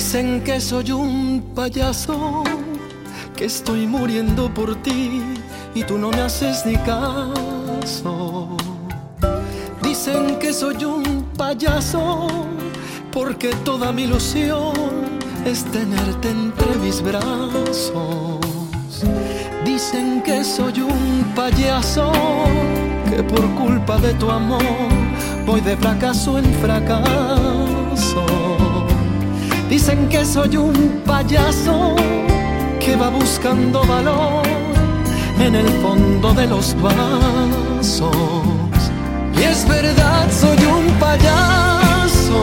Dicen que soy un payaso, que estoy muriendo por ti y tú no me haces ni caso. Dicen que soy un payaso porque toda mi ilusión es tenerte entre mis brazos. Dicen que soy un payaso, que por culpa de tu amor voy de fracaso en fracaso. Dicen que soy un payaso que va buscando valor en el fondo de los vasos. Y es verdad, soy un payaso,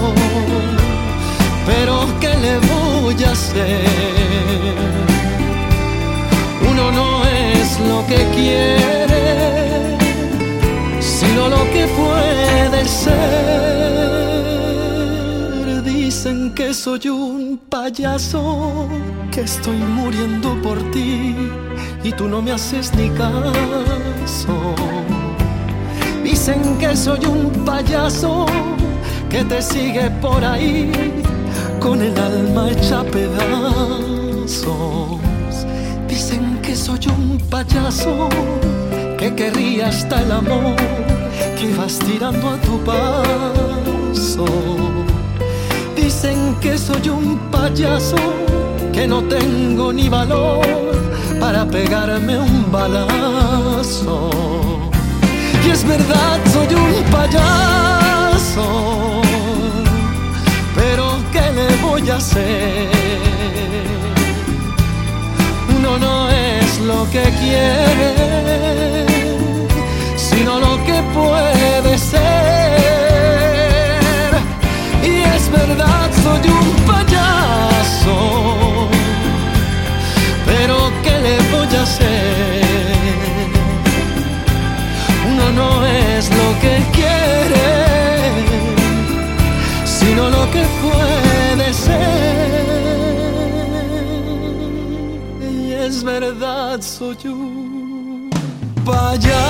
pero ¿qué le voy a hacer? Uno no es lo que quiere, sino lo que puede ser. Dicen que soy un payaso, que estoy muriendo por ti y tú no me haces ni caso. Dicen que soy un payaso que te sigue por ahí con el alma hecha pedazos. Dicen que soy un payaso que querría hasta el amor que vas tirando a tu paso. Dicen que soy un payaso que no tengo ni valor para pegarme un balazo. Y es verdad, soy un payaso, pero ¿qué le voy a hacer? Uno no es lo que quiere, sino lo que puede ser. Y es verdad, soy un payaso, pero ¿qué le voy a hacer? Uno no es lo que quiere, sino lo que puede ser. Y es verdad, soy un payaso.